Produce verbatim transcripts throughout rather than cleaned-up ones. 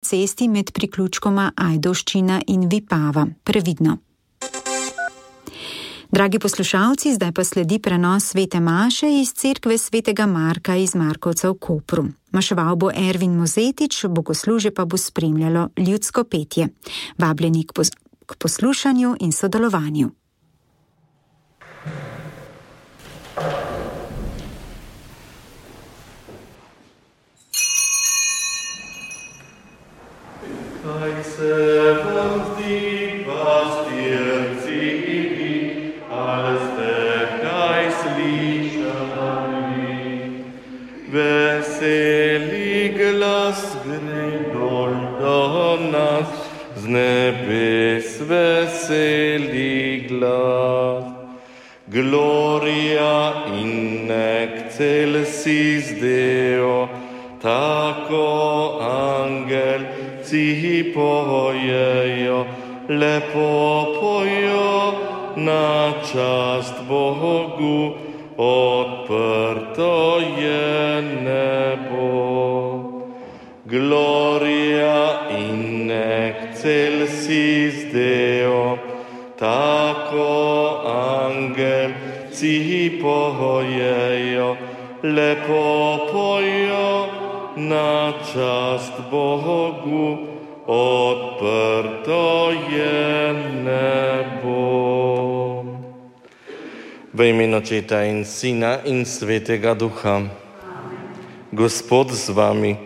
cesti med priključkoma Ajdovščina in Vipava. Previdno. Dragi poslušalci, zdaj pa sledi prenos svete maše iz cerkve svetega Marka iz Markovca v Kopru. Maševal bo Ervin Mozetič, bogoslužje pa bo spremljalo ljudsko petje. Vabljeni k, pos- k poslušanju in sodelovanju. Kaj se vam zdi, pastirci, ali ste kaj slišali? Veseli glas gre dol do nas, z nebes veseli glas. Gloria in excelsis Deo, tako angelci pojejo, lepo pojo na čast Bogu, odprto je nebo. Gloria in excelsis Deo, tako angelci pojejo, lepo pojo na čast Bogu, odprto je nebo. V imenu Očeta in Sina in Svetega Duha. Gospod z vami.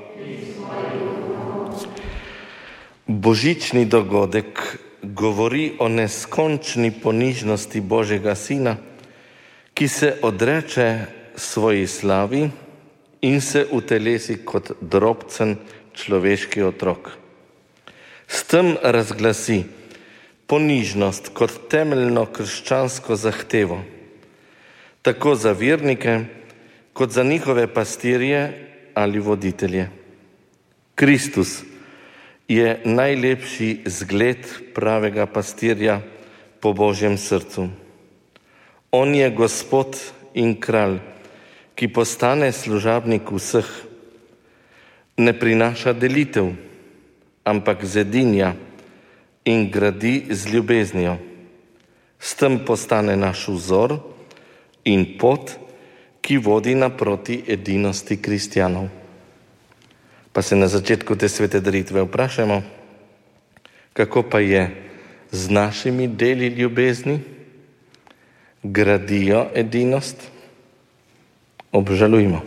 Božični dogodek govori o neskončni ponižnosti Božjega Sina, ki se odreče svoji slavi in se utelesi kot drobcen človeški otrok. S tem razglasi ponižnost kot temeljno krščansko zahtevo, tako za vernike, kot za njihove pastirje ali voditelje. Kristus je najlepši zgled pravega pastirja po Božjem srcu. On je Gospod in kralj, ki postane služabnik vseh, ne prinaša delitev, ampak zedinja in gradi z ljubeznijo. S tem postane naš vzor in pot, ki vodi naproti edinosti kristjanov. Pa se na začetku te svete daritve vprašamo, kako pa je z našimi deli ljubezni? Gradijo edinost? Obžalujmo.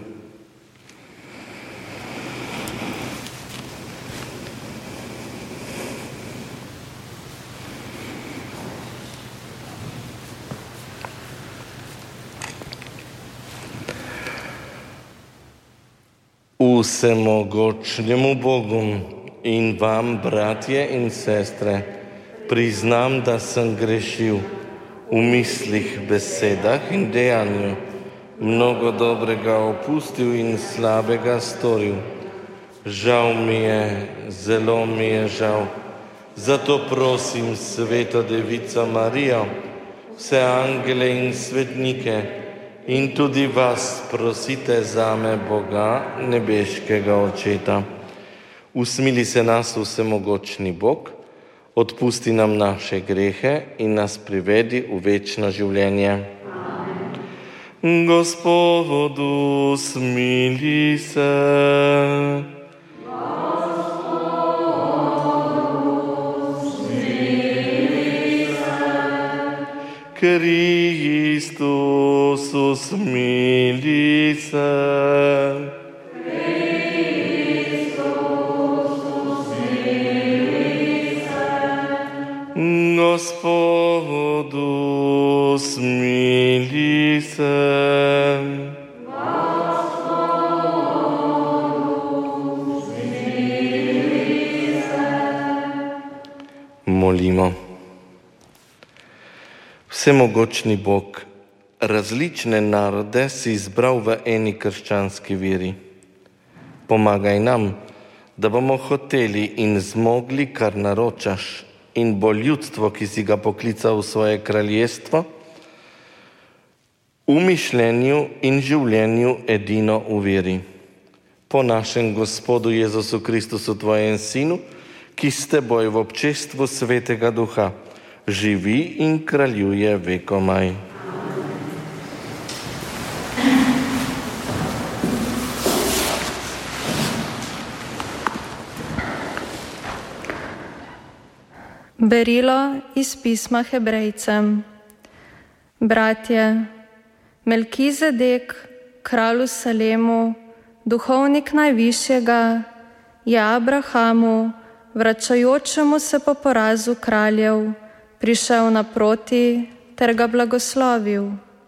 Vsemogočnemu Bogu in vam, bratje in sestre, priznam, da sem grešil v mislih, besedah in dejanju, mnogo dobrega opustil in slabega storil. Žal mi je, zelo mi je žal. Zato prosim Sveto Devico Marijo, vse angele in svetnike in tudi vas prosite zame, Boga, nebeškega Očeta. Usmili se nas vsemogočni Bog, odpusti nam naše grehe in nas privedi v večno življenje. Amen. Gospodu, smili se. Kristus, usmili se. Kristus, usmili se. Gospodu, smili se. Gospodu, smili se. Molimo. Vsemogočni Bog, različne narode si izbral v eni krščanski veri. Pomagaj nam, da bomo hoteli in zmogli, kar naročaš, in bo ljudstvo, ki si ga poklical v svoje kraljestvo, v mišljenju in življenju edino v veri. po našem Gospodu Jezusu Kristusu, tvojem Sinu, ki s teboj v občestvu Svetega Duha živi in kraljuje vekomaj. Berilo iz pisma Hebrejcem. Bratje, Melkizedek, kralj v Salemu, duhovnik najvišjega, je Abrahamu, vračajočemu se po porazu kraljev, prišel naproti ter ga blagoslovil.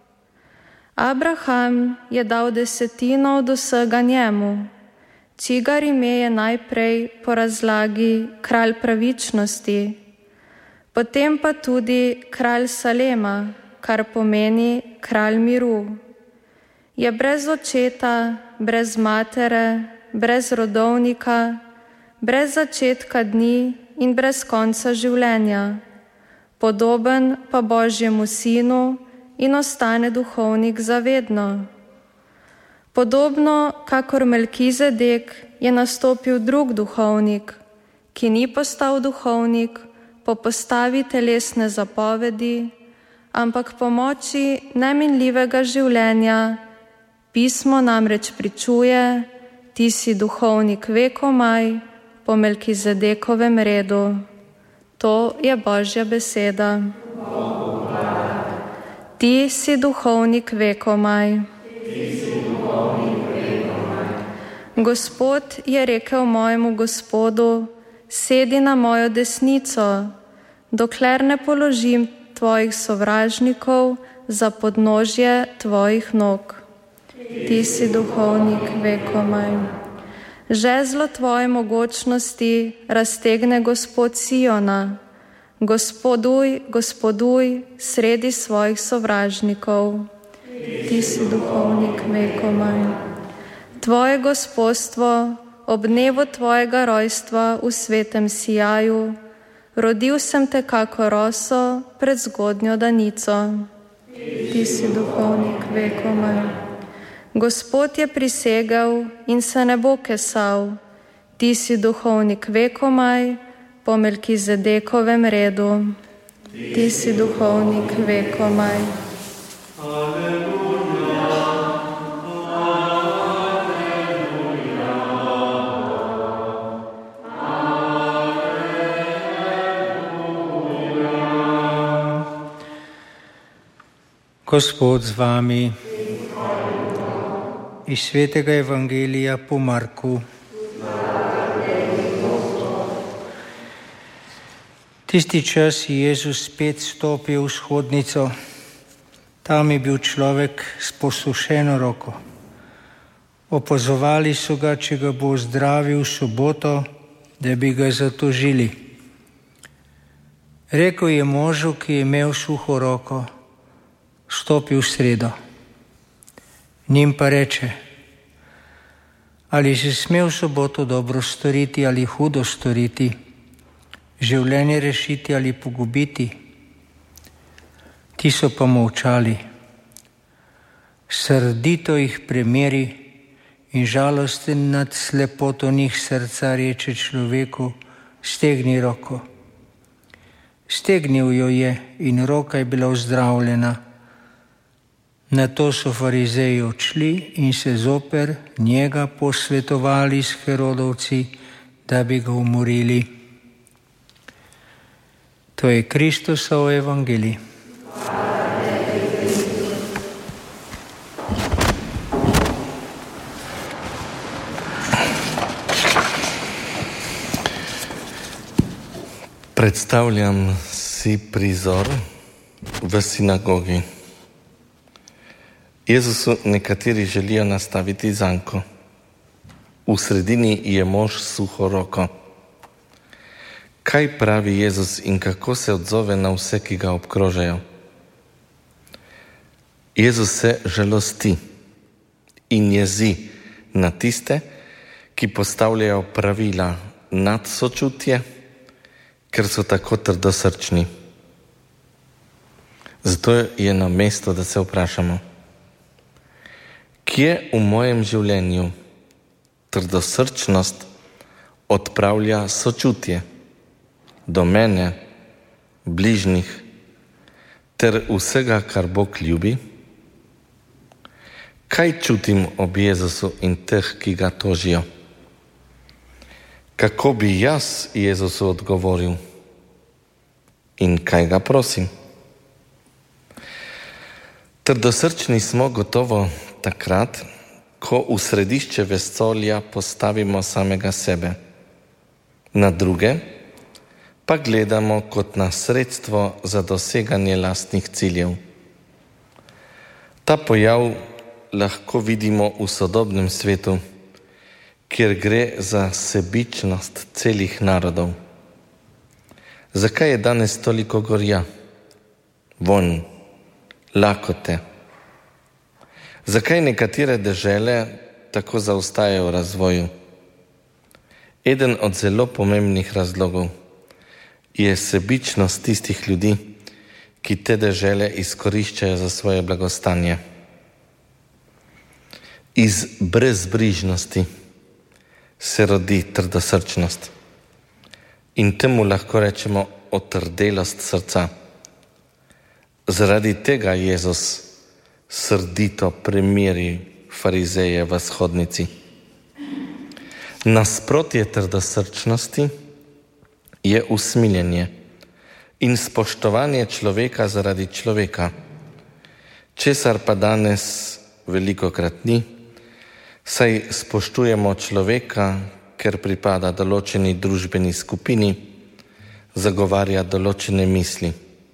Abraham je dal desetino od vsega njemu, čigar ime je najprej po razlagi kralj pravičnosti, potem pa tudi kralj Salema, kar pomeni kralj miru. Je brez očeta, brez matere, brez rodovnika, brez začetka dni in brez konca življenja, podoben pa Božjemu sinu in ostane duhovnik zavedno. Podobno, kakor Melkizedek, je nastopil drug duhovnik, ki ni postal duhovnik po postavi telesne zapovedi, ampak po moči neminljivega življenja. Pismo namreč pričuje, ti si duhovnik vekomaj po Melkizedekovem redu. To je Božja beseda. Ti si duhovnik vekomaj. Gospod je rekel mojemu Gospodu, sedi na mojo desnico, dokler ne položim tvojih sovražnikov za podnožje tvojih nog. Ti si duhovnik vekomaj. Žezlo tvoje mogočnosti raztegne Gospod Siona. Gospoduj, gospoduj sredi svojih sovražnikov. Ti si duhovnik vekomaj. Tvoje gospodstvo ob dnevu tvojega rojstva v svetem sijaju, rodil sem te kako roso pred zgodnjo danico. Ti si duhovnik vekomaj. Gospod je prisegel in se ne bo kesal, ti si duhovnik vekomaj po Melkizedekovem redu. Ti si duhovnik vekomaj. Gospod z vami. Iz svetega evangelija po Marku. Tisti čas je Jezus spet stopil v shodnico. Tam je bil človek s posušeno roko. Opazovali so ga, če ga bo zdravil v soboto, da bi ga zatožili. Rekel je možu, ki je imel suho roko, stopi v sredo. Njim pa reče, ali si smel v soboto dobro storiti ali hudo storiti, življenje rešiti ali pogubiti? Ti so pa molčali. Srdito jih premeri in žalosten nad slepoto njih srca reče človeku, stegni roko. Stegnil jo je in roka je bila ozdravljena. Nato so farizeji odšli in se zoper njega posvetovali s Herodovci, da bi ga umorili. To je Kristusov evangelij. Predstavljam si prizor v sinagogi. Jezusu nekateri želijo nastaviti zanko. V sredini je mož s suho roko. Kaj pravi Jezus in kako se odzove na vse, ki ga obkrožajo? Jezus se žalosti in jezi na tiste, ki postavljajo pravila nad sočutje, ker so tako trdosrčni. Zato je na mesto, da se vprašamo, kje v mojem življenju trdosrčnost odpravlja sočutje do mene, bližnjih ter vsega, kar Bog ljubi? Kaj čutim ob Jezusu in teh, ki ga tožijo? Kako bi jaz Jezusu odgovoril? In kaj ga prosim? Trdosrčni smo gotovo takrat, ko v središče vesolja postavimo samega sebe, na druge pa gledamo kot na sredstvo za doseganje lastnih ciljev. Ta pojav lahko vidimo v sodobnem svetu, kjer gre za sebičnost celih narodov. Zakaj je danes toliko gorja, vonj, lakote? Zakaj nekatere dežele tako zaostajajo v razvoju? Eden od zelo pomembnih razlogov je sebičnost tistih ljudi, ki te dežele izkoriščajo za svoje blagostanje. Iz brezbrižnosti se rodi trdosrčnost in temu lahko rečemo otrdelost srca. Zaradi tega Jezus srdito premeri farizeje v shodnici. Nasprotje trdosrčnosti je usmiljenje in spoštovanje človeka zaradi človeka, česar pa danes velikokrat ni, saj spoštujemo človeka, ker pripada določeni družbeni skupini, zagovarja določene misli.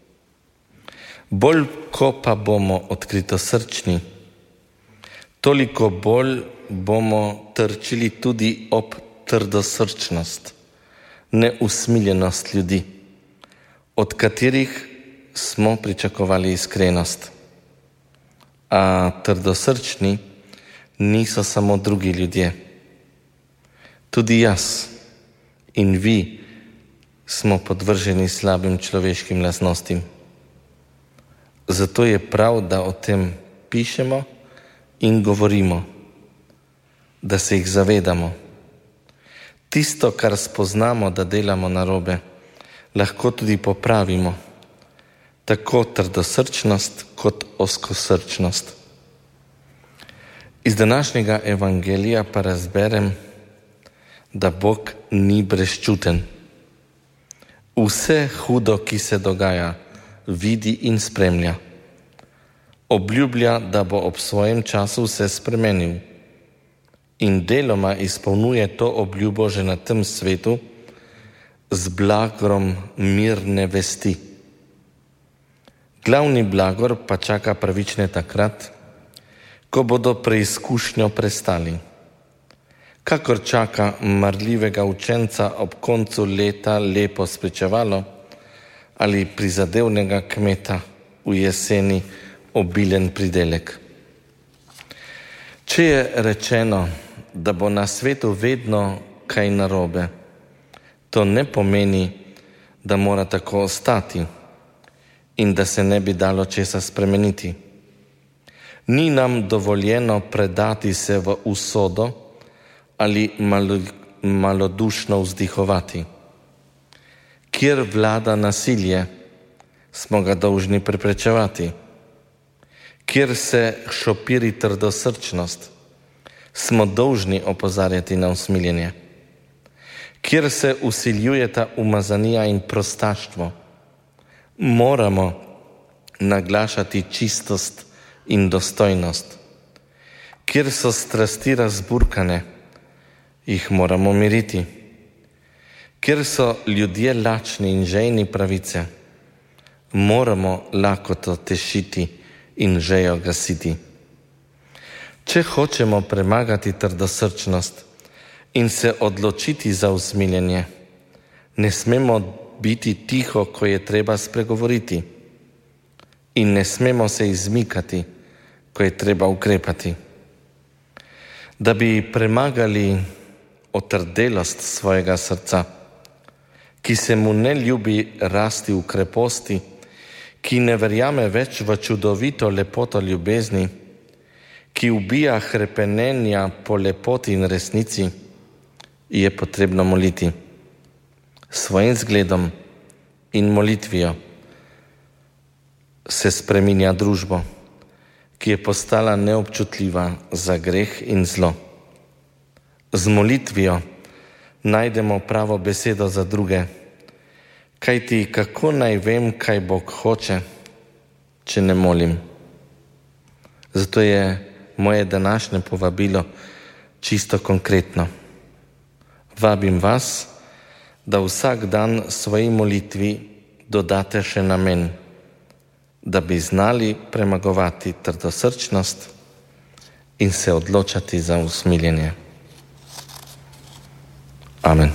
Bolj ko pa bomo odkritosrčni, toliko bolj bomo trčili tudi ob trdosrčnost, neusmiljenost ljudi, od katerih smo pričakovali iskrenost. A trdosrčni niso samo drugi ljudje. Tudi jaz in vi smo podvrženi slabim človeškim lastnostim. Zato je prav, da o tem pišemo in govorimo, da se jih zavedamo. Tisto, kar spoznamo, da delamo narobe, lahko tudi popravimo, tako trdosrčnost kot ozkosrčnost. Iz današnjega evangelija pa razberem, da Bog ni brezčuten. Vse hudo, ki se dogaja, vidi in spremlja. Obljublja, da bo ob svojem času vse spremenil in deloma izpolnjuje to obljubo že na tem svetu z blagom mirne vesti. Glavni blagor pa čaka pravične takrat, ko bodo preizkušnjo prestali. Kakor čaka marljivega učenca ob koncu leta lepo spričevalo ali prizadevnega kmeta v jeseni obilen pridelek. Če je rečeno, da bo na svetu vedno kaj narobe, to ne pomeni, da mora tako ostati in da se ne bi dalo česa spremeniti. Ni nam dovoljeno predati se v usodo ali malo, malodušno vzdihovati. Kjer vlada nasilje, smo ga dolžni preprečevati. Kjer se šopiri trdosrčnost, smo dolžni opozarjati na usmiljenje. Kjer se vsiljujeta umazanija in prostaštvo, moramo naglašati čistost in dostojnost. Kjer so strasti razburkane, jih moramo miriti. Kjer so ljudje lačni in žejni pravice, moramo lakoto tešiti in žejo gasiti. Če hočemo premagati trdosrčnost in se odločiti za usmiljenje, ne smemo biti tiho, ko je treba spregovoriti, in ne smemo se izmikati, ko je treba ukrepati. Da bi premagali otrdelost svojega srca, ki se mu ne ljubi rasti v kreposti, ki ne verjame več v čudovito lepoto ljubezni, ki ubija hrepenenja po lepoti in resnici, je potrebno moliti. Svojim zgledom in molitvijo se spreminja družbo, ki je postala neobčutljiva za greh in zlo. Z molitvijo najdemo pravo besedo za druge, kajti kako naj vem, kaj Bog hoče, če ne molim. Zato je moje današnje povabilo čisto konkretno. Vabim vas, da vsak dan svoji molitvi dodate še namen, da bi znali premagovati trdosrčnost in se odločati za usmiljenje. Amen.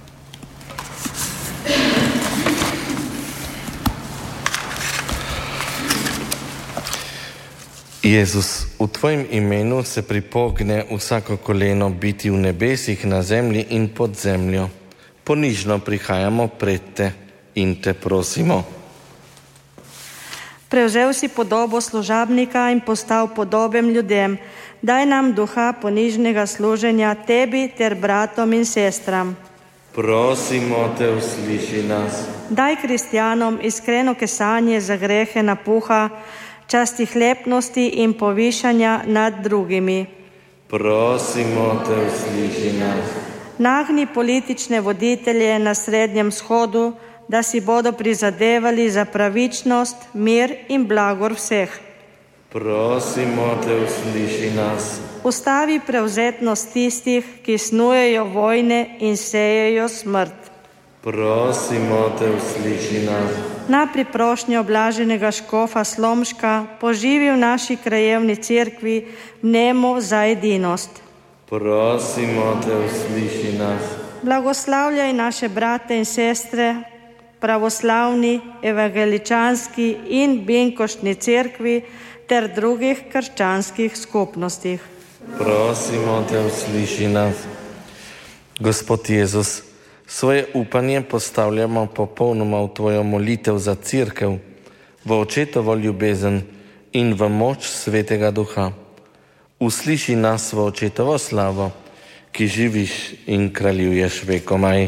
Jezus, v Tvojem imenu se pripogne vsako koleno biti v nebesih, na zemlji in pod zemljo. Ponižno prihajamo pred Te in Te prosimo. Prevzel si podobo služabnika in postal podoben ljudem. Daj nam duha ponižnega služenja Tebi ter bratom in sestram. Prosimo Te, usliši nas. Daj kristjanom iskreno kesanje za grehe napuha, častihlepnosti in povišanja nad drugimi. Prosimo Te, usliši nas. Nagni politične voditelje na Srednjem vzhodu, da si bodo prizadevali za pravičnost, mir in blagor vseh. Prosimo Te, usliši nas. Ustavi prevzetnost tistih, ki snujejo vojne in sejejo smrt. Prosimo Te, usliši nas. Na priprošnjo blaženega škofa Slomška poživi v naši krajevni cerkvi vnemo za edinost. Prosimo Te, usliši nas. Blagoslavljaj naše brate in sestre, pravoslavni, evangeličanski in binkoštni cerkvi ter drugih krščanskih skupnostih. Prosimo Te, usliši nas. Gospod Jezus, svoje upanje postavljamo popolnoma v Tvojo molitev za cerkev, v očetovo ljubezen in v moč Svetega Duha. Usliši nas v očetovo slavo, ki živiš in kraljuješ vekomaj.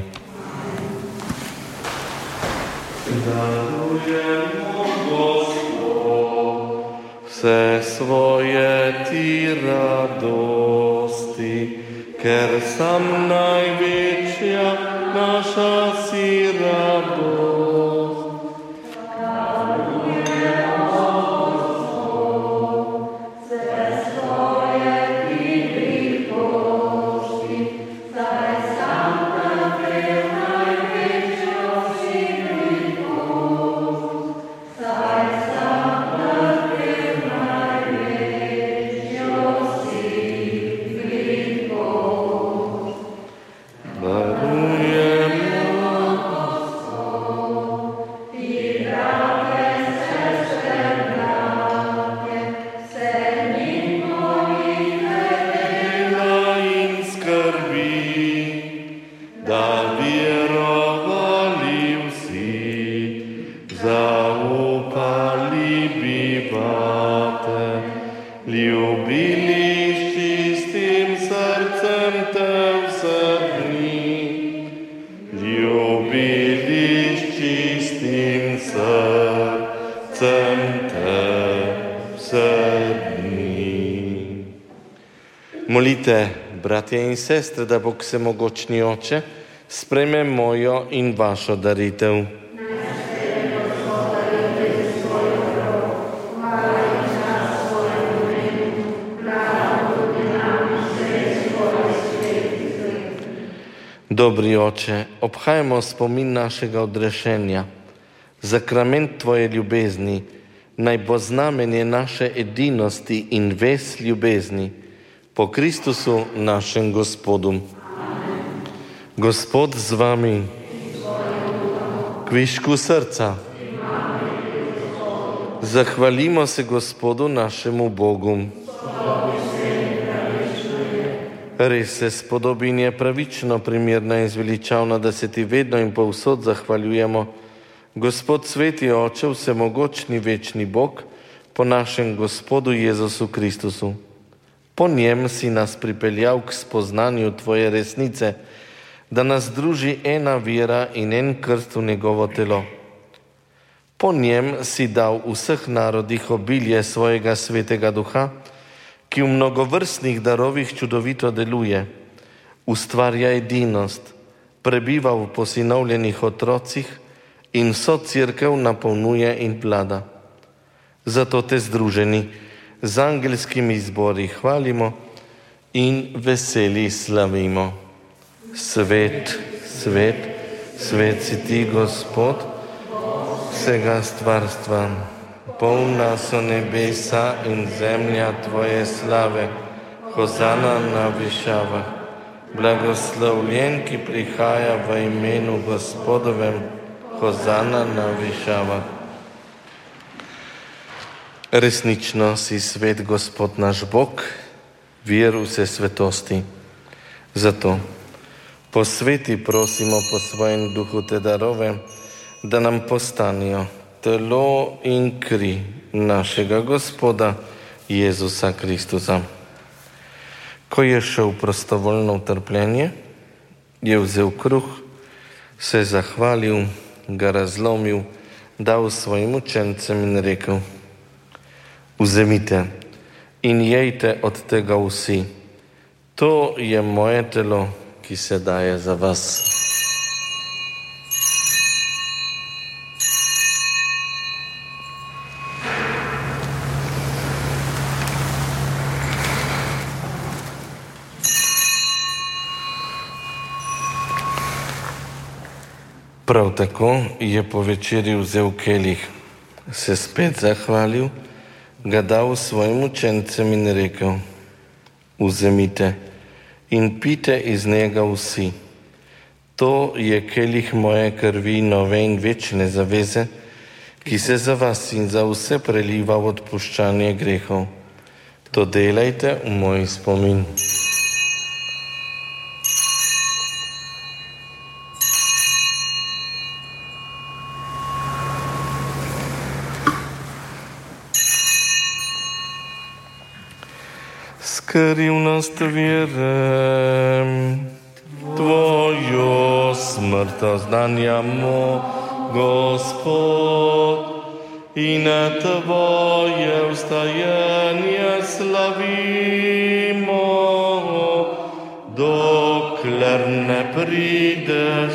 Darujemo, Gospod, vse svoje Ti radosti, ker sam največja naša si radost. Darujemo, Gospod, vse svoje Ti priprošči, saj sam naprej največja si priprošč, saj sam naprej največja si priprošč. Darujemo, Gospod, Ti drage sestre, brate, vse mimo molitve dela in skrbi, da verovali vsi, zaupali bivate, ljubili s čistim srcem Te vse dni, ljubili s čistim srcem Te vse dni. Molite, bratje in sestre, da Bog Vsemogočni Oče sprejme mojo in vašo daritev. Dobri Oče, obhajamo spomin našega odrešenja. Zakrament Tvoje ljubezni naj bo znamenje naše edinosti in vez ljubezni po Kristusu našem Gospodu. Amen. Gospod z vami, kvišku srca. Zahvalimo se Gospodu našemu Bogu. Res se spodobi in je pravično, primerna in zveličavna, da se Ti vedno in povsod zahvaljujemo. Gospod sveti Oče, vsemogočni večni Bog, po našem Gospodu Jezusu Kristusu. Po njem si nas pripeljal k spoznanju tvoje resnice, da nas druži ena vera in en krst v njegovo telo. Po njem si dal vseh narodih obilje svojega svetega duha, ki v mnogovrstnih darovih čudovito deluje, ustvarja edinost, prebiva v posinovljenih otrocih in vso cerkev napolnjuje in vlada. Zato te združeni z angelskimi zbori hvalimo in veseli slavimo. Svet, svet, svet si ti, Gospod, vsega stvarstva. Polna so nebesa in zemlja tvoje slave. Hozana na višavah. Blagoslovljen, ki prihaja v imenu Gospodovem. Hozana na višavah. Resnično si svet, Gospod naš Bog, vir vse svetosti. Zato posveti prosimo po svojem duhu te darove, da nam postanijo telo in kri našega Gospoda Jezusa Kristusa. Ko je šel prostovoljno v trpljenje, je vzel kruh, se zahvalil, ga razlomil, dal svojim učencem in rekel: Vzemite in jejte od tega vsi. To je moje telo, ki se daje za vas. Prav tako je po večerji vzel kelih, se spet zahvalil, ga dal svojim učencem in rekel: Vzemite in pite iz njega vsi. To je kelih moje krvi, nove in večne zaveze, ki se za vas in za vse preliva v odpuščanje grehov. To delajte v moj spomin. Skrivnost vere, tvojo smrt oznanjamo, Gospod, in tvoje vstajanje slavimo, dokler ne prideš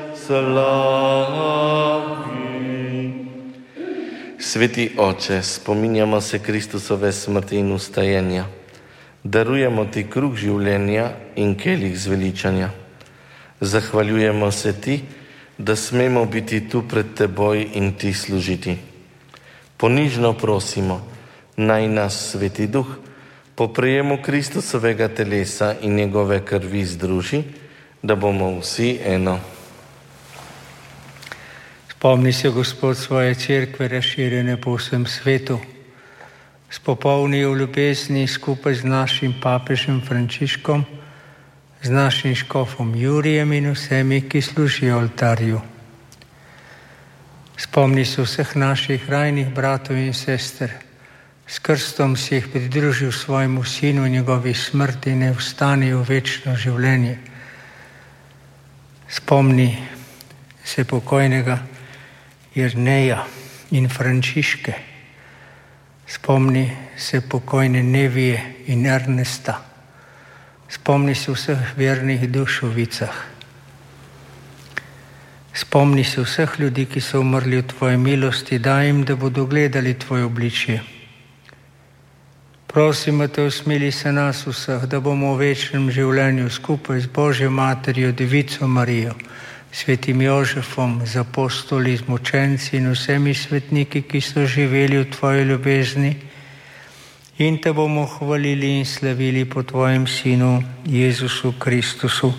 slavi. Sveti Oče, spominjamo se Kristusove smrti in vstajenja. Darujemo ti kruh življenja in kelih zveličanja. Zahvaljujemo se ti, da smemo biti tu pred teboj in ti služiti. Ponižno prosimo, naj nas Sveti Duh po prejemu Kristusovega telesa in njegove krvi združi, da bomo vsi eno. Spomni se, Gospod, svoje cerkve razširjene po vsem svetu. Spopolni v ljubezni skupaj z našim papežem Frančiškom, z našim škofom Jurijem in vsemi, ki služijo oltarju. Spomni se vseh naših rajnih bratov in sester. S krstom si jih pridružil svojemu sinu in njegovi smrti, ne vstani v večno življenje. Spomni se pokojnega Jerneja in Frančiške. Spomni se pokojne Nevije in Ernesta. Spomni se vseh vernih duš v Vicah. Spomni se vseh ljudi, ki so umrli v tvoji milosti, daj jim, da bodo gledali tvoje obličje. Prosimo te, usmili se nas vseh, da bomo v večnem življenju skupaj z Božjo materjo, Devico Marijo, svetim Jožefom, z apostoli, z mučenci in vsemi svetniki, ki so živeli v tvoji ljubezni, in te bomo hvalili in slavili po tvojem Sinu Jezusu Kristusu.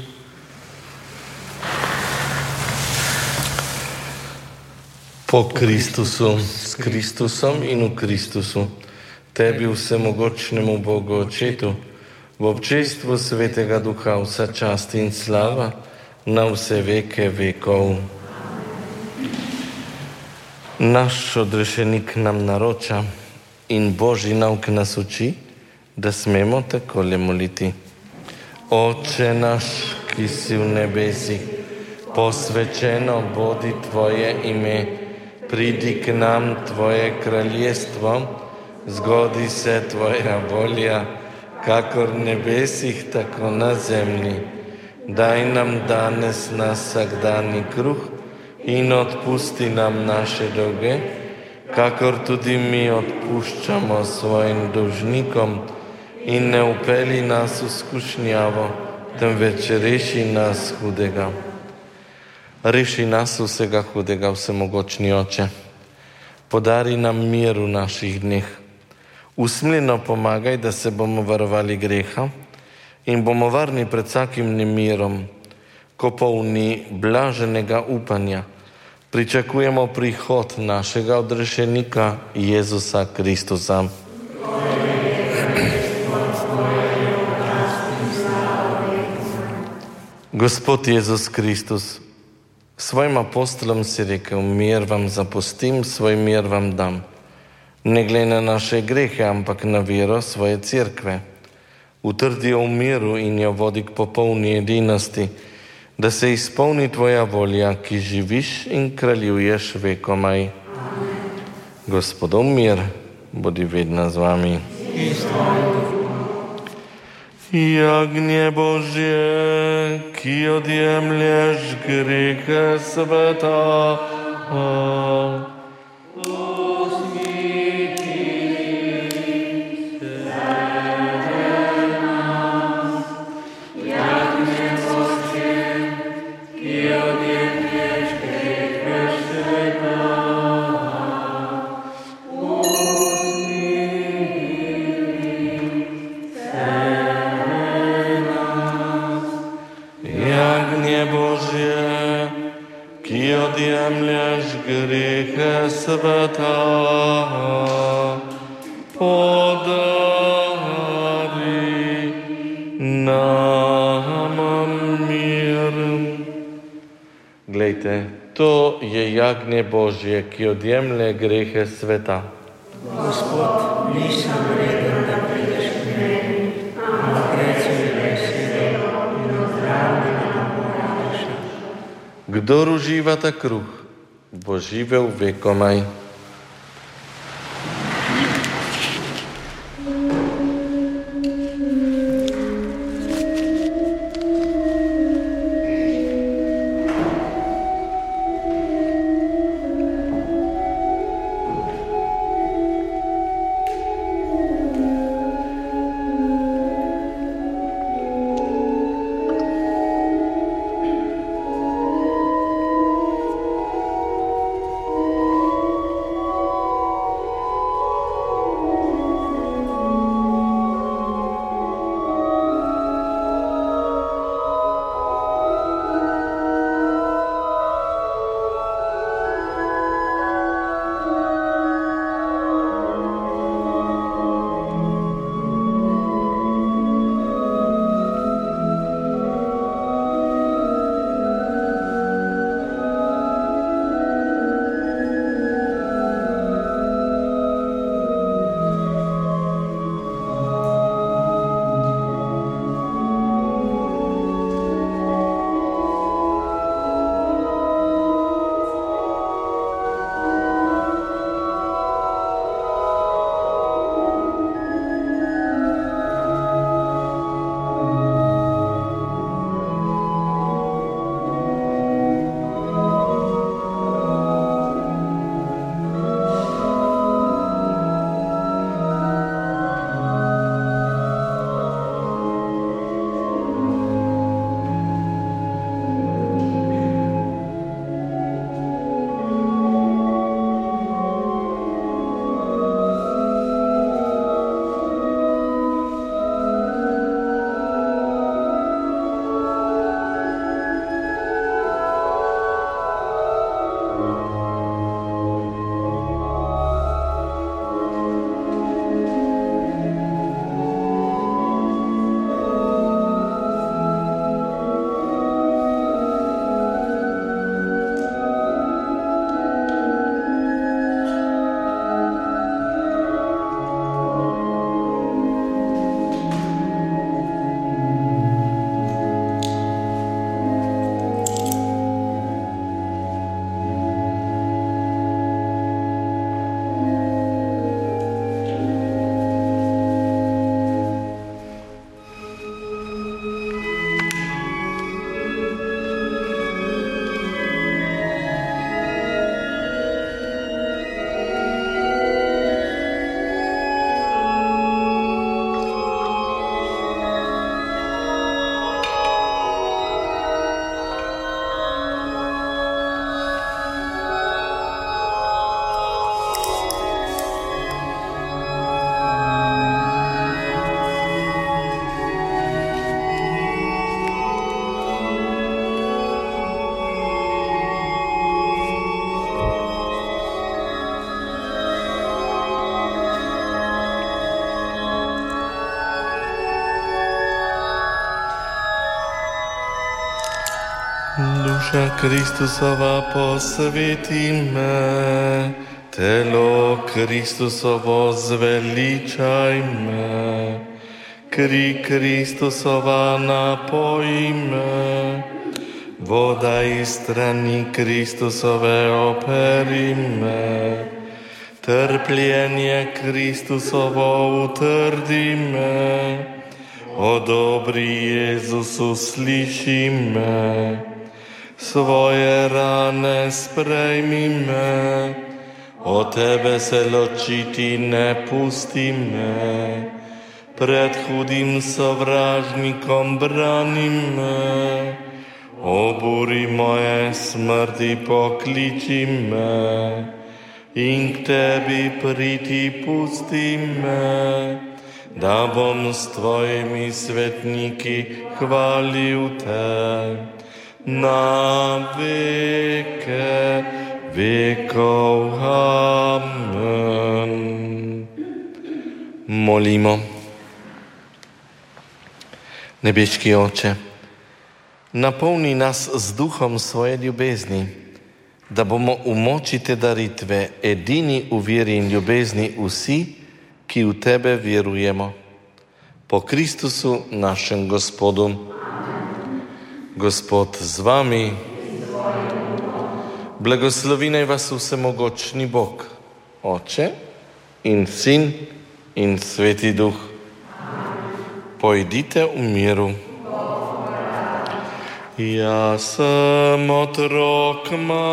Po Kristusu, s Kristusom in v Kristusu, tebi vsemogočnemu Bogu Očetu, v občestvu Svetega Duha vsa čast in slava, na vse veke vekov. Naš odrešenik nam naroča in Božji nauk nas uči, da smemo takole moliti. Oče naš, ki si v nebesih, posvečeno bodi tvoje ime, pridi k nam tvoje kraljestvo, zgodi se tvoja volja, kakor v nebesih, tako na zemlji. Daj nam danes na vsakdanji kruh in odpusti nam naše dolge, kakor tudi mi odpuščamo svojim dolžnikom, in ne upeli nas v skušnjavo, temveč reši nas hudega. Reši nas vsega hudega, vsemogočni Oče. Podari nam mir v naših dneh. Usmiljeno pomagaj, da se bomo varovali greha in bomo varni pred vsakim nemirom, ko polni blaženega upanja pričakujemo prihod našega odrešenika Jezusa Kristusa. Gospod Jezus Kristus, svojim apostolom si rekel, mir vam zapustim, svoj mir vam dam. Ne glede na naše grehe, ampak na vero svoje cerkve. Utrdi jo v miru in jo vodi k popolni edinosti, da se izpolni tvoja volja, ki živiš in kraljuješ vekomaj. Gospodov mir, bodi vedno z vami. Jagnje Božje, ki odjemlješ grehe sveta, sveta, podari nam mir. Glejte, to je jagnje Božje, ki odjemlje grehe sveta. Gospod, nisem vreden, da prideš k meni, ampak reci mi besedo in ozdravi me moja duša. Kdor uživa ta kruh, bo živel vekomaj. Duša Kristusova posveti me, telo Kristusovo zveličaj me, kri Kristusova napoji me, voda iz strani Kristusove operi me, trpljenje Kristusovo utrdi me, o dobri Jezusu sliši me, svoje rane sprejmi me, od tebe se ločiti ne pusti me, pred hudim sovražnikom brani me, oburi moje smrti pokliči me, in k tebi priti pusti me, da bom s tvojimi svetniki hvalil te na veke vekov. Amen. Molimo. Nebeški Oče, napolni nas z duhom svoje ljubezni, da bomo v moči te daritve edini v veri in ljubezni vsi, ki v tebe verujemo. Po Kristusu našem Gospodu. Gospod z vami. Blagoslovi naj vas vsemogočni Bog, Oče in Sin in Sveti Duh. Pojdite v miru. Jaz sem otrok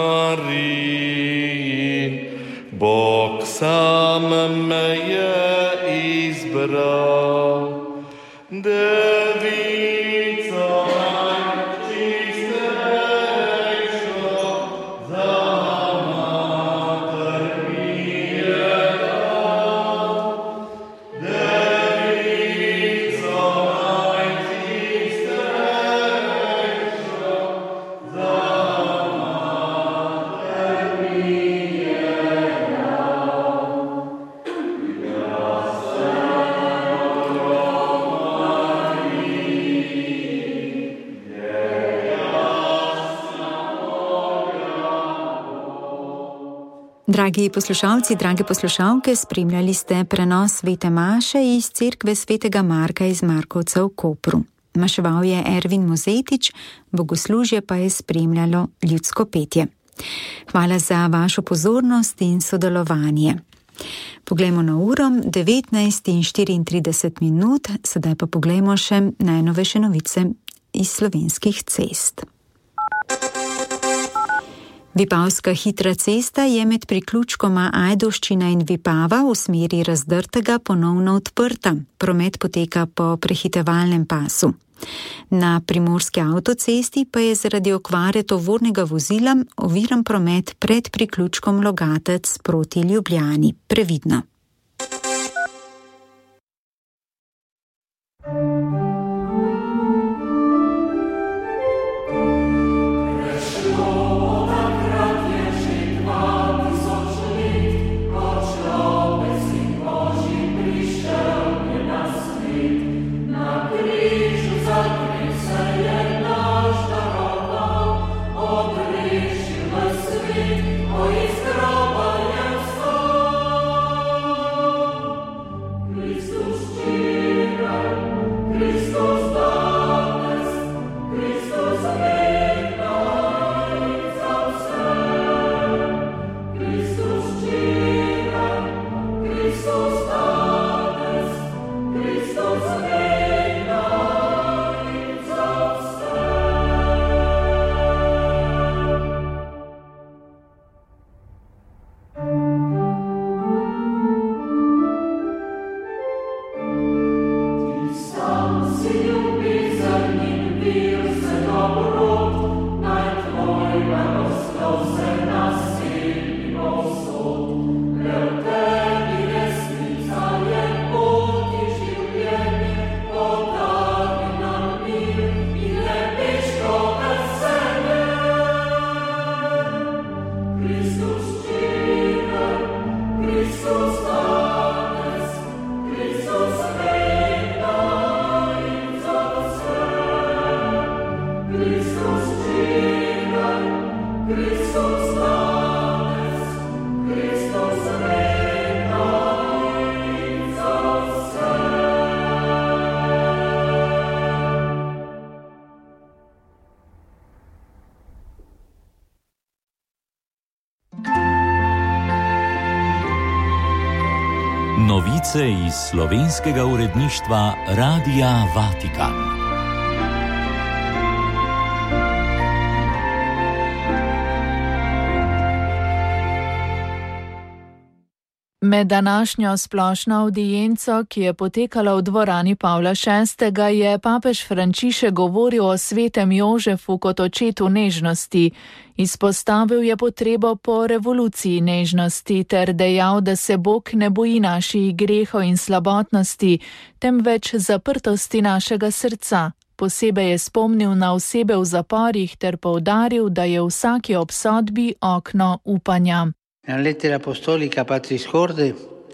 Marijin, Bog sam me je izbral. Devico najčistejšo, za mater mi je dal. Devico najčistejšo, za mater mi je dal. Jaz sem otrok Marijin, Dragi poslušalci, drage poslušalke, spremljali ste prenos Svete maše iz cerkve svetega Marka iz Markovca v Kopru. Maševal je Ervin Mozetič, bogoslužje pa je spremljalo ljudsko petje. Hvala za vašo pozornost in sodelovanje. Poglejmo na uro, devetnajst in štiriintrideset minut, sedaj pa poglejmo še najnovejše novice iz slovenskih cest. Vipavska hitra cesta je med priključkoma Ajdovščina in Vipava v smeri Razdrtega ponovno odprta. Promet poteka po prehitevalnem pasu. Na primorski avtocesti pa je zaradi okvare tovornega vozila oviran promet pred priključkom Logatec proti Ljubljani. Previdno. Christus, Novice iz slovenskega uredništva Radia Vatikan. Med današnjo splošno avdienco, ki je potekala v dvorani Pavla šestega, je papež Frančišek govoril o svetem Jožefu kot očetu nežnosti. Izpostavil je potrebo po revoluciji nežnosti ter dejal, da se Bog ne boji naših grehov in slabotnosti, temveč zaprtosti našega srca. Posebej je spomnil na osebe v zaporih ter poudaril, da je v vsaki obsodbi okno upanja. Nella lettera apostolica Patris Corde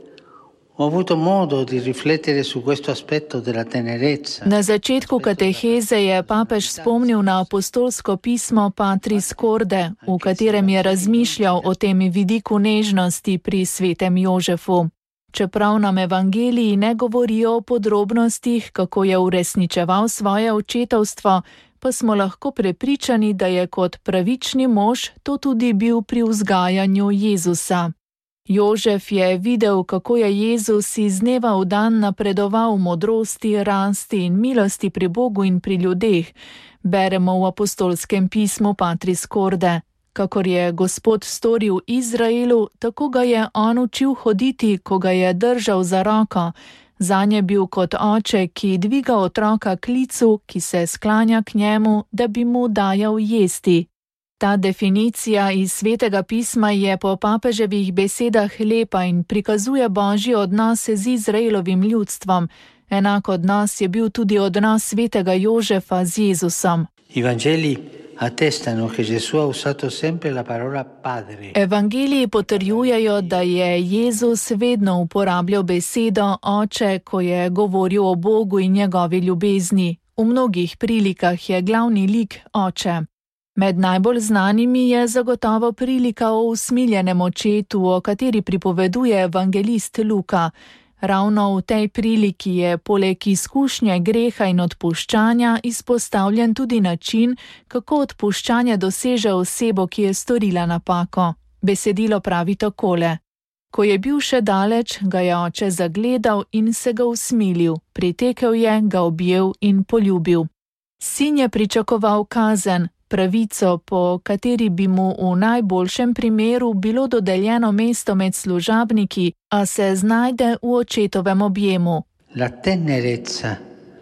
ho avuto modo di riflettere su questo aspetto della tenerezza. Na začetku kateheze je papež spomnil na apostolsko pismo Patris Corde, v katerem je razmišljal o tem vidiku nežnosti pri svetem Jožefu. Čeprav nam evangeliji ne govorijo o podrobnostih, kako je uresničeval svoje očetovstvo, pa smo lahko prepričani, da je kot pravični mož to tudi bil pri vzgajanju Jezusa. Jožef je videl, kako je Jezus iz dneva v dan napredoval v modrosti, rasti in milosti pri Bogu in pri ljudeh, beremo v apostolskem pismu Patris Corde. Kakor je Gospod storil Izraelu, tako ga je on učil hoditi, ko ga je držal za roko. Zanje bil kot oče, ki dviga otroka k licu, ki se sklanja k njemu, da bi mu dajal jesti. Ta definicija iz svetega pisma je po papeževih besedah lepa in prikazuje božji odnos z Izraelovim ljudstvom. Enak odnos je bil tudi odnos svetega Jožefa z Jezusom. Evangeli attestano che Gesù ha usato sempre la parola padre. Evangeliji potrjujejo, da je Jezus vedno uporabljal besedo oče, ko je govoril o Bogu in njegovi ljubezni. V mnogih prilikah je glavni lik oče. Med najbolj znanimi je zagotovo prilika o usmiljenem očetu, o kateri pripoveduje evangelist Luka. Ravno v tej priliki je poleg izkušnje greha in odpuščanja izpostavljen tudi način, kako odpuščanje doseže osebo, ki je storila napako. Besedilo pravi takole: Ko je bil še daleč, ga je oče zagledal in se ga usmilil, pritekel je, ga objel in poljubil. Sin je pričakoval kazen, pravico, po kateri bi mu v najboljšem primeru bilo dodeljeno mesto med služabniki, a se znajde v očetovem objemu. La tenerezza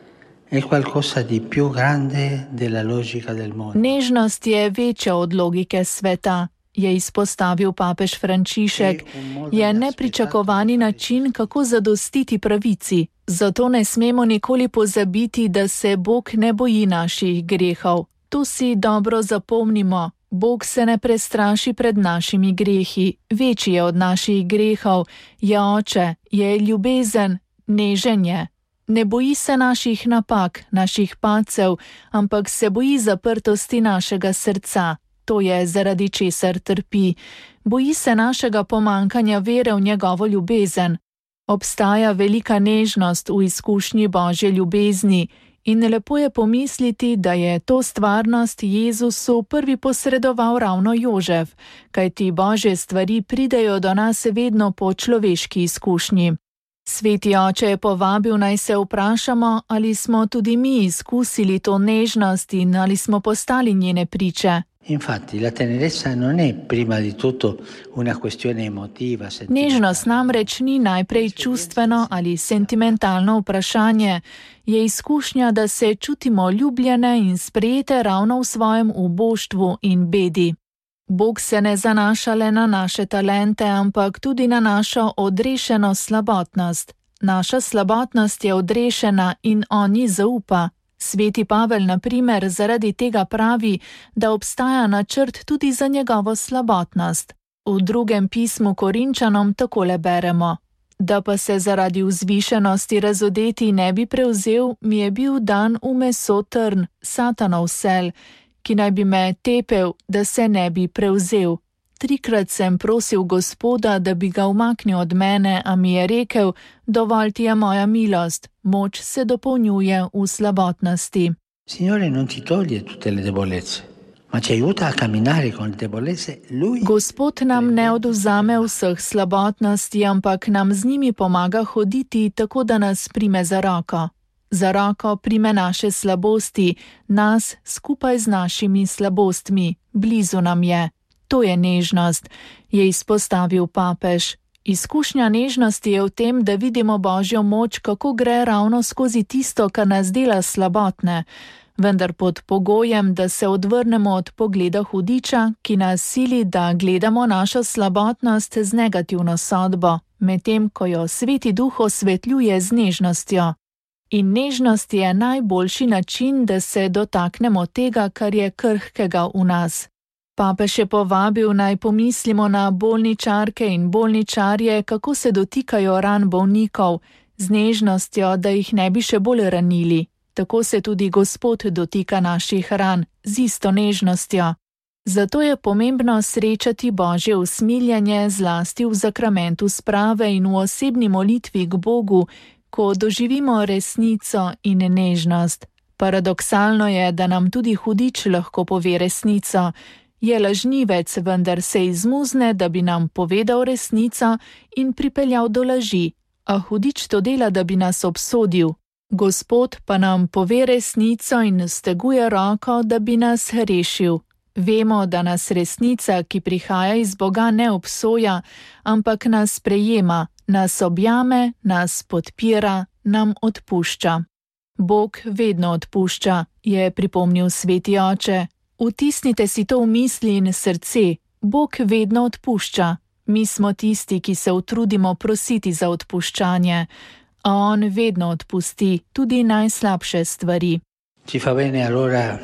è qualcosa di più grande della logica del mondo. Nežnost je večja od logike sveta, je izpostavil papež Frančišek, je nepričakovani način, kako zadostiti pravici. Zato ne smemo nikoli pozabiti, da se Bog ne boji naših grehov. Tu si dobro zapomnimo, Bog se ne prestraši pred našimi grehi, večji je od naših grehov, je oče, je ljubezen, nežen je. Ne boji se naših napak, naših padcev, ampak se boji zaprtosti našega srca. To je zaradi česar trpi. Boji se našega pomankanja vere v njegovo ljubezen. Obstaja velika nežnost v izkušnji Božje ljubezni. In lepo je pomisliti, da je to stvarnost Jezusu prvi posredoval ravno Jožef, kajti Božje stvari pridejo do nas vedno po človeški izkušnji. Sveti oče je povabil, naj se vprašamo, ali smo tudi mi izkusili to nežnost in ali smo postali njene priče. Infatti, la tenerezza non è prima di tutto una questione emotiva. Nežnost namreč ni najprej čustveno ali sentimentalno vprašanje, je izkušnja, da se čutimo ljubljene in sprejete ravno v svojem uboštvu in bedi. Bog se ne zanaša le na naše talente, ampak tudi na našo odrešeno slabotnost. Naša slabotnost je odrešena in on ji zaupa. Sveti Pavel, na primer, zaradi tega pravi, da obstaja načrt tudi za njegovo slabotnost. V drugem pismu Korinčanom takole beremo: Da pa se zaradi vzvišenosti razodeti ne bi prevzel, mi je bil dan v meso trn, Satanov sel, ki naj bi me tepel, da se ne bi prevzel. Trikrat sem prosil Gospoda, da bi ga umaknil od mene, a mi je rekel: dovolj ti je moja milost, moč se dopolnjuje v slabotnosti. Signore non ti toglie tutte le debolezze, Gospod nam ne odvzame vseh slabotnosti, ampak nam z njimi pomaga hoditi, tako da nas prime za roko. Za roko prime naše slabosti, nas skupaj z našimi slabostmi, blizu nam je. To je nežnost, je izpostavil papež. Izkušnja nežnosti je v tem, da vidimo Božjo moč, kako gre ravno skozi tisto, kar nas dela slabotne, vendar pod pogojem, da se odvrnemo od pogleda hudiča, ki nas sili, da gledamo našo slabotnost z negativno sodbo, medtem ko jo Sveti Duh osvetljuje z nežnostjo. In nežnost je najboljši način, da se dotaknemo tega, kar je krhkega v nas. Papež je povabil, naj pomislimo na bolničarke in bolničarje, kako se dotikajo ran bolnikov, z nežnostjo, da jih ne bi še bolj ranili. Tako se tudi Gospod dotika naših ran, z isto nežnostjo. Zato je pomembno srečati Božje usmiljenje zlasti v zakramentu sprave in v osebni molitvi k Bogu, ko doživimo resnico in nežnost. Paradoksalno je, da nam tudi hudič lahko pove resnico. Je lažnivec, vendar se izmuzne, da bi nam povedal resnico in pripeljal do laži, a hudič to dela, da bi nas obsodil. Gospod pa nam pove resnico in steguje roko, da bi nas rešil. Vemo, da nas resnica, ki prihaja iz Boga, ne obsoja, ampak nas sprejema, nas objame, nas podpira, nam odpušča. Bog vedno odpušča, je pripomnil Sveti Oče. Vtisnite si to v misli in srce, Bog vedno odpušča. Mi smo tisti, ki se utrudimo prositi za odpuščanje, a On vedno odpusti tudi najslabše stvari. Ci fa bene allora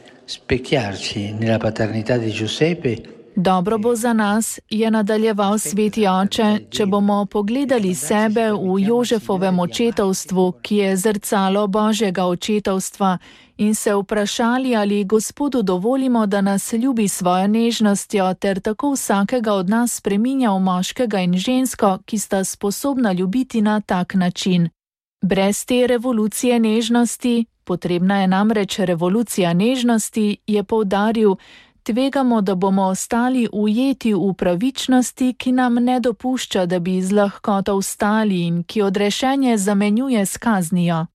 specchiarci nella paternità di Giuseppe. Dobro bo za nas, je nadaljeval Sveti Oče, če bomo pogledali sebe v Jožefovem očetovstvu, ki je zrcalo Božjega očetovstva, in se vprašali, ali Gospodu dovolimo, da nas ljubi svojo nežnostjo, ter tako vsakega od nas spreminja v moškega in žensko, ki sta sposobna ljubiti na tak način. Brez te revolucije nežnosti, potrebna je namreč revolucija nežnosti, je poudaril, tvegamo, da bomo ostali ujeti v pravičnosti, ki nam ne dopušča, da bi z lahkoto vstali in ki odrešenje zamenjuje s kaznijo.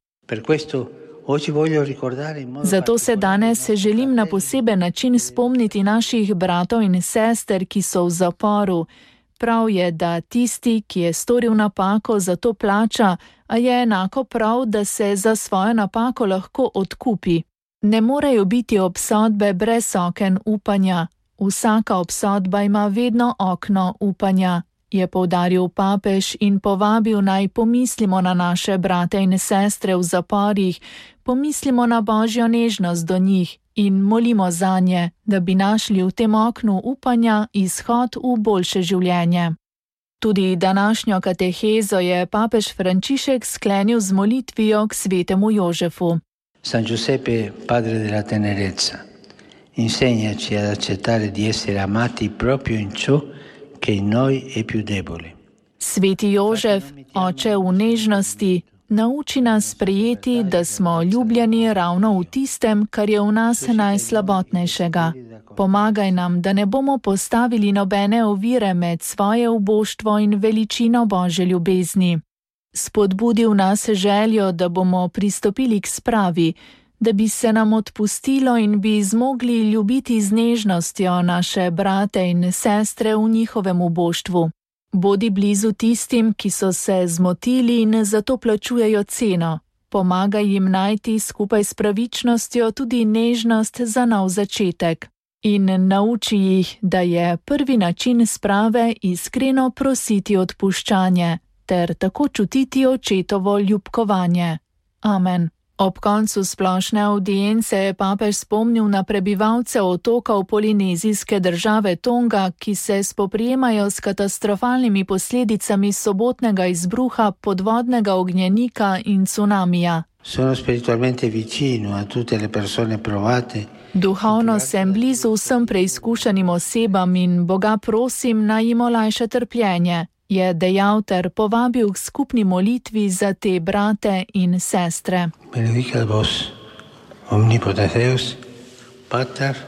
Zato se danes želim na poseben način spomniti naših bratov in sester, ki so v zaporu. Prav je, da tisti, ki je storil napako, za to plača, a je enako prav, da se za svojo napako lahko odkupi. Ne morejo biti obsodbe brez oken upanja. Vsaka obsodba ima vedno okno upanja, je poudaril papež in povabil, naj pomislimo na naše brate in sestre v zaporih, pomislimo na Božjo nežnost do njih in molimo zanje, da bi našli v tem oknu upanja izhod v boljše življenje. Tudi današnjo katehezo je papež Frančišek sklenil z molitvijo k svetemu Jožefu. San Giuseppe, padre della tenerezza, insegnaci ad accettare di essere amati proprio in ciò che in noi è più debole. Sveti Jožef, oče v nežnosti, nauči nas sprejeti, da smo ljubljeni ravno v tistem, kar je v nas najslabotnejšega. Pomagaj nam, da ne bomo postavili nobene ovire med svoje uboštvo in veličino Božje ljubezni. Spodbudil nas željo, da bomo pristopili k spravi, da bi se nam odpustilo in bi zmogli ljubiti z nežnostjo naše brate in sestre v njihovem uboštvu. Bodi blizu tistim, ki so se zmotili in zato plačujejo ceno. Pomagaj jim najti skupaj s pravičnostjo tudi nežnost za nov začetek. In nauči jih, da je prvi način sprave iskreno prositi odpuščanje ter tako čutiti očetovo ljubkovanje. Amen. Ob koncu splošne avdience je papež spomnil na prebivalce otokov polinezijske države Tonga, ki se spoprijemajo s katastrofalnimi posledicami sobotnega izbruha podvodnega ognjenika in cunamija. Sono spiritualmente vicino a tutte le persone provate. Duhovno sem blizu vsem preizkušanim osebam in Boga prosim, naj jim olajša trpljenje, je dejal ter povabil k skupni molitvi za te brate in sestre. Benedicat vos, omnipotens Deus, Pater,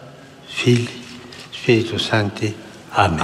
Filii, Spiritus Sancti. Amen.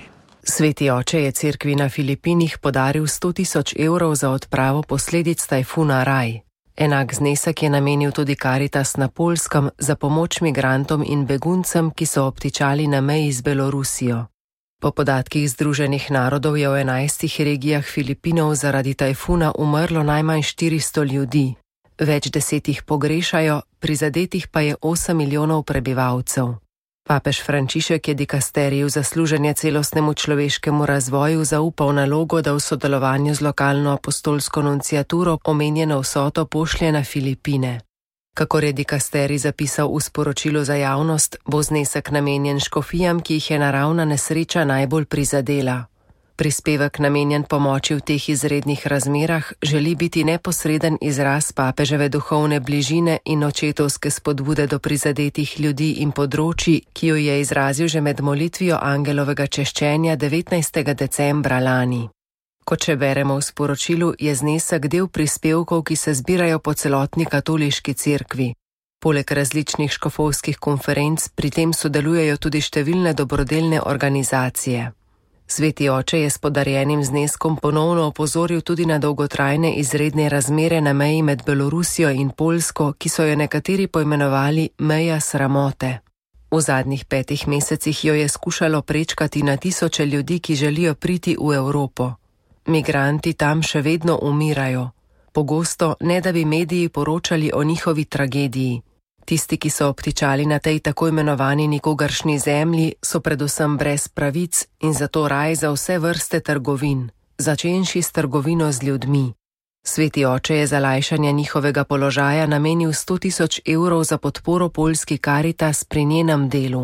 Sveti oče je cerkvi na Filipinih podaril sto tisoč evrov za odpravo posledic tajfuna Rai. Enak znesek je namenil tudi Karitas na Poljskem za pomoč migrantom in beguncem, ki so obtičali na meji z Belorusijo. Po podatkih Združenih narodov je v enajstih regijah Filipinov zaradi tajfuna umrlo najmanj štiristo ljudi. Več deset jih pogrešajo, prizadetih pa je osem milijonov prebivalcev. Papež Frančišek je dikasteriju za služenje celostnemu človeškemu razvoju zaupal nalogo, da v sodelovanju z lokalno apostolsko nunciaturo omenjeno vsoto pošlje na Filipine. Kakor je dikasterij zapisal v sporočilu za javnost, bo znesek namenjen škofijam, ki jih je naravna nesreča najbolj prizadela. Prispevek namenjen pomoči v teh izrednih razmerah želi biti neposreden izraz papeževe duhovne bližine in očetovske spodbude do prizadetih ljudi in področji, ki jo je izrazil že med molitvijo angelovega češčenja devetnajstega decembra lani. Kot še beremo v sporočilu, je znesek del prispevkov, ki se zbirajo po celotni katoliški cerkvi. Poleg različnih škofovskih konferenc pri tem sodelujejo tudi številne dobrodelne organizacije. Sveti oče je s podarjenim zneskom ponovno opozoril tudi na dolgotrajne izredne razmere na meji med Belorusijo in Poljsko, ki so jo nekateri poimenovali meja sramote. V zadnjih petih mesecih jo je skušalo prečkati na tisoče ljudi, ki želijo priti v Evropo. Migranti tam še vedno umirajo. Pogosto ne da bi mediji poročali o njihovi tragediji. Tisti, ki so obtičali na tej tako imenovani nikogaršnji zemlji, so predvsem brez pravic in zato raj za vse vrste trgovin, začenši s trgovino z ljudmi. Sveti oče je za lajšanje njihovega položaja namenil sto tisoč evrov za podporo poljski Karitas pri njenem delu.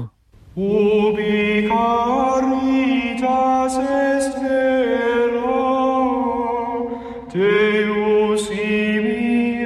Ubi caritas est vera, Deus imi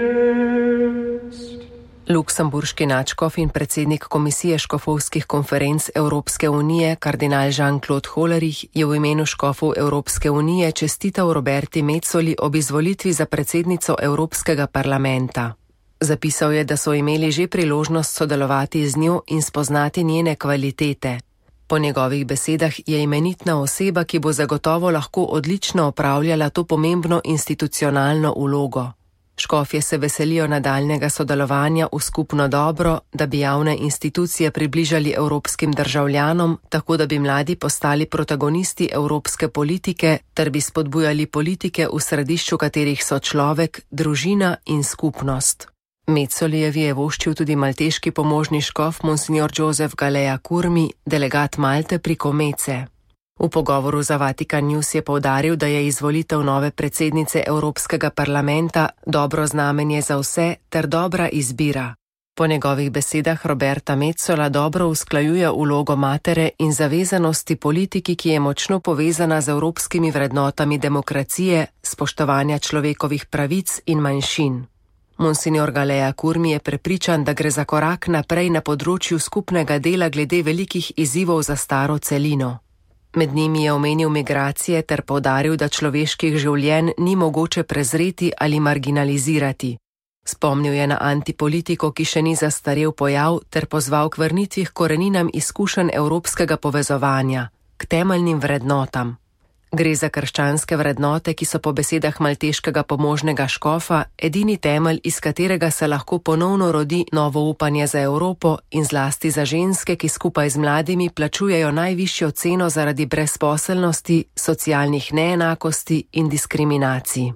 est. Luksemburški nadškof in predsednik Komisije škofovskih konferenc Evropske unije, kardinal Jean-Claude Hollerich, je v imenu škofov Evropske unije čestital Roberti Metzoli ob izvolitvi za predsednico Evropskega parlamenta. Zapisal je, da so imeli že priložnost sodelovati z njo in spoznati njene kvalitete. Po njegovih besedah je imenitna oseba, ki bo zagotovo lahko odlično opravljala to pomembno institucionalno vlogo. Škofje se veselijo nadaljnega sodelovanja v skupno dobro, da bi javne institucije približali evropskim državljanom, tako da bi mladi postali protagonisti evropske politike, ter bi spodbujali politike, v središču katerih so človek, družina in skupnost. Metzolijevi je voščil tudi malteški pomožni škof monsignor Joseph Galea Kurmi, delegat Malte pri Komece. V pogovoru za Vatikan News je poudaril, da je izvolitev nove predsednice Evropskega parlamenta dobro znamenje za vse ter dobra izbira. Po njegovih besedah Roberta Metzola dobro usklajuje vlogo matere in zavezanosti politiki, ki je močno povezana z evropskimi vrednotami demokracije, spoštovanja človekovih pravic in manjšin. Monsignor Galea Kurmi je prepričan, da gre za korak naprej na področju skupnega dela glede velikih izzivov za staro celino. Med njimi je omenil migracije ter poudaril, da človeških življenj ni mogoče prezreti ali marginalizirati. Spomnil je na antipolitiko, ki še ni zastarel pojav, ter pozval k vrnitvi k koreninam izkušenj evropskega povezovanja, k temeljnim vrednotam. Gre za krščanske vrednote, ki so po besedah malteškega pomožnega škofa edini temelj, iz katerega se lahko ponovno rodi novo upanje za Evropo in zlasti za ženske, ki skupaj z mladimi plačujejo najvišjo ceno zaradi brezposelnosti, socialnih neenakosti in diskriminacij.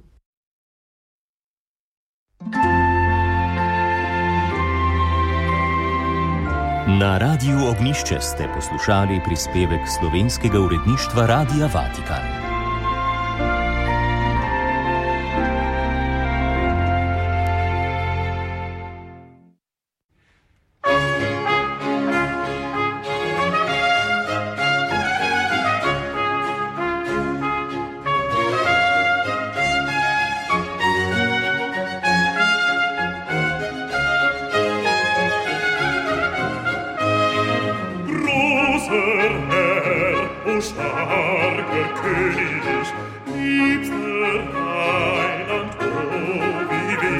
Na Radiu Ognjišče ste poslušali prispevek slovenskega uredništva Radia Vatikan.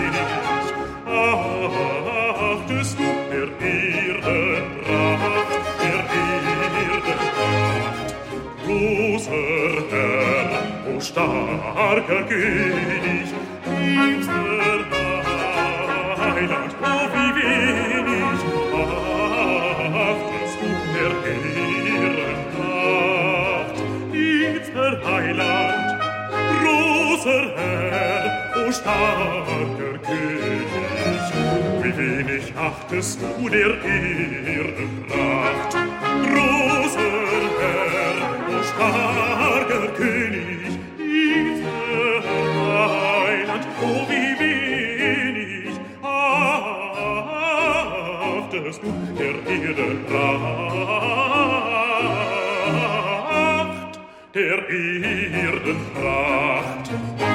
Ach, des du per Erden Pracht, o starker König, liebster Heiland, oh wie wenig achtest du der Ehren Pracht. Liebster Heiland, großer Herr, o starker König, wie wenig achtest du der Ehren Pracht. Großer Herr, o starker König, liebster Heiland, oh wie wenig achtest du der Ehren Pracht, der Ehren Pracht.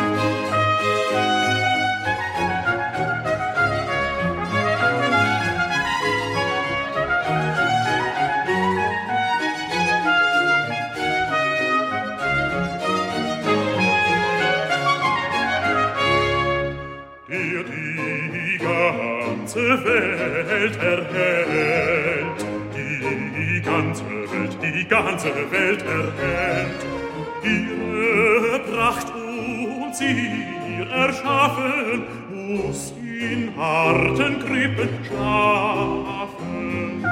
Die ganze Welt erhält, die ganze Welt, die ganze Welt erhält, ihre Pracht uns ihr erschaffen, muss in harten Krippen schlafen.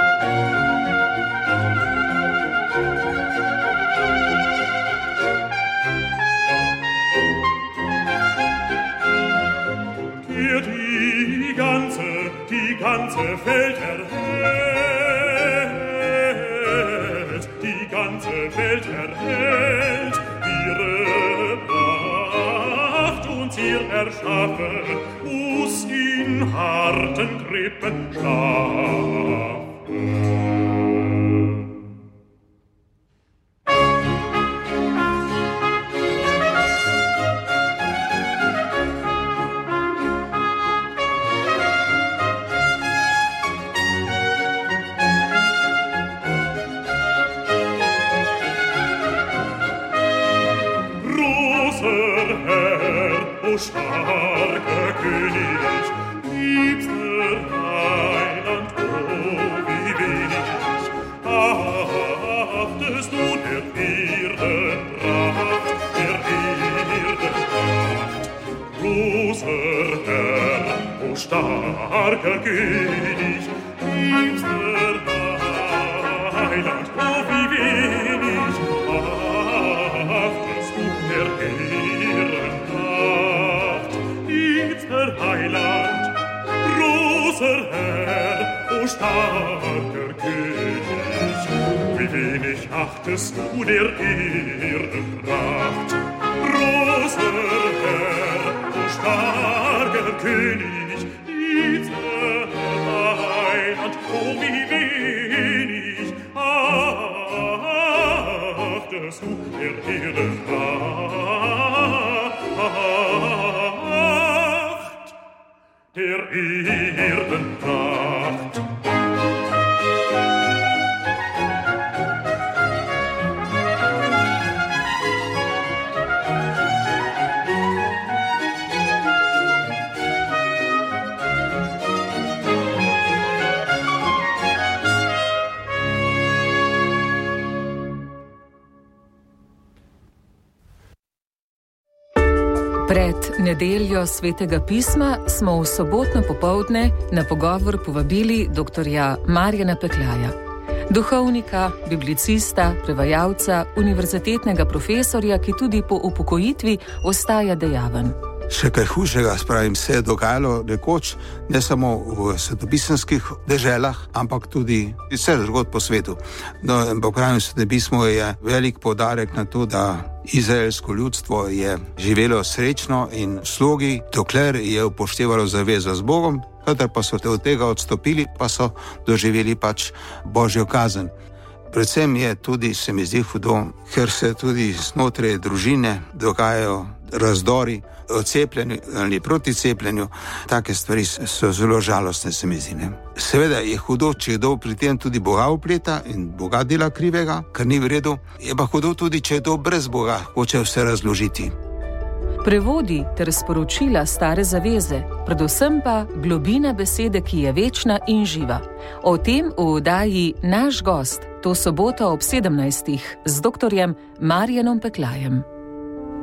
Die ganze, die ganze Welt erhält, die ganze Welt erhält, ihre Pracht uns ihr erschaffen, muss in harten Krippen schlafen. Starker König, liebster Heiland, oh wie wenig achtest du der Ehren Pracht, der Ehren Pracht. Großer Herr, o starker König, liebster Heiland, oh wie wenig achtest du der Ehren Pracht. Heiland, großer Herr, o starker König, wie wenig achtest du der Ehren Pracht. Großer Herr, o starker König, liebster Heiland, oh wie wenig achtest du der Ehren Pracht, der Erdenpracht. Pred nedeljo Svetega pisma smo v sobotno popoldne na pogovor povabili doktorja Marjana Peklaja, duhovnika, biblicista, prevajalca, univerzitetnega profesorja, ki tudi po upokojitvi ostaja dejaven. Še kaj hujšega, spravim, se je dogajalo nekoč, ne samo v svetopisemskih deželah, ampak tudi vse drugod po svetu. No, po pravem svetopismu je velik poudarek na to, da izraelsko ljudstvo je živelo srečno in v slogi, dokler je upoštevalo zavezo z Bogom, kadar pa so od tega odstopili, pa so doživeli pač Božjo kazen. Predvsem je tudi, se mi zdi hudo, ker se tudi znotraj družine dogajajo razdori o cepljenju ali proti cepljenju. Take stvari so zelo žalostne, se mi zdi. Seveda je hudo, če kdo pri tem tudi Boga vpleta in Boga dela krivega, kar ni v redu. Je pa hudo tudi, če kdo brez Boga hoče vse razložiti. Prevodi ter sporočila stare zaveze, predvsem pa globina besede, ki je večna in živa. O tem v oddaji Naš gost, to soboto ob sedemnajstih z doktorjem Marjanom Peklajem.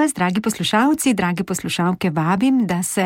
vas, dragi poslušalci, dragi poslušalke, vabim, da se